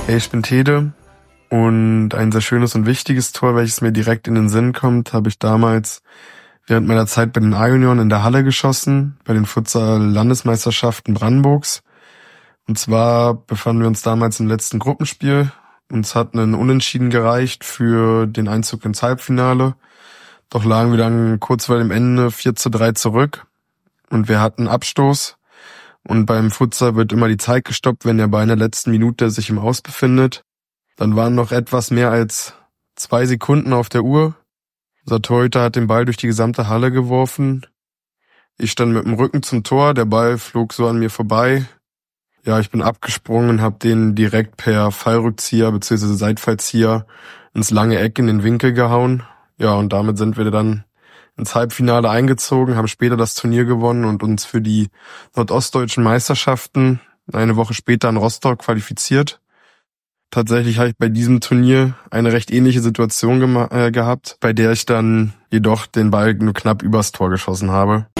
Hey, ich bin Tede und ein sehr schönes und wichtiges Tor, welches mir direkt in den Sinn kommt, habe ich damals während meiner Zeit bei den A-Junioren in der Halle geschossen, bei den Futsal-Landesmeisterschaften Brandenburgs. Und zwar befanden wir uns damals im letzten Gruppenspiel. Uns hat ein Unentschieden gereicht für den Einzug ins Halbfinale. Doch lagen wir dann kurz vor dem Ende 4:3 zurück und wir hatten Abstoß. Und beim Futsal wird immer die Zeit gestoppt, wenn der Ball in der letzten Minute sich im Aus befindet. Dann waren noch etwas mehr als 2 Sekunden auf der Uhr. Unser Torhüter hat den Ball durch die gesamte Halle geworfen. Ich stand mit dem Rücken zum Tor, der Ball flog so an mir vorbei. Ja, ich bin abgesprungen und habe den direkt per Fallrückzieher bzw. Seitfallzieher ins lange Eck in den Winkel gehauen. Ja, und damit sind wir dann ins Halbfinale eingezogen, haben später das Turnier gewonnen und uns für die nordostdeutschen Meisterschaften eine Woche später in Rostock qualifiziert. Tatsächlich habe ich bei diesem Turnier eine recht ähnliche Situation gehabt, bei der ich dann jedoch den Ball nur knapp übers Tor geschossen habe.